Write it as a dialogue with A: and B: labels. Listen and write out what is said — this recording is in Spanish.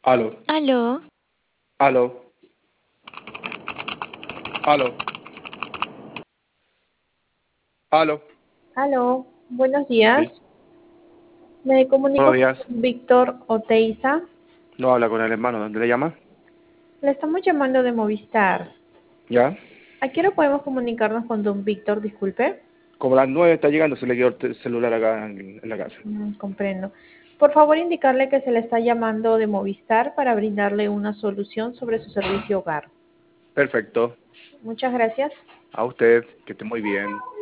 A: Aló,
B: Aló,
A: aló, aló, aló.
B: aló, buenos días.
A: Sí,
B: Me
A: buenos
B: comunico
A: días.
B: con Víctor Oteiza.
A: No habla con el hermano. ¿Dónde le llama?
B: Le estamos llamando de Movistar.
A: ¿Ya?
B: ¿A qué hora podemos comunicarnos con don Víctor? Disculpe.
A: Como a las 9 está llegando, se le quedó el celular acá en la casa.
B: Comprendo. Por favor, indicarle que se le está llamando de Movistar para brindarle una solución sobre su servicio hogar.
A: Perfecto.
B: Muchas gracias.
A: A usted, que esté muy bien.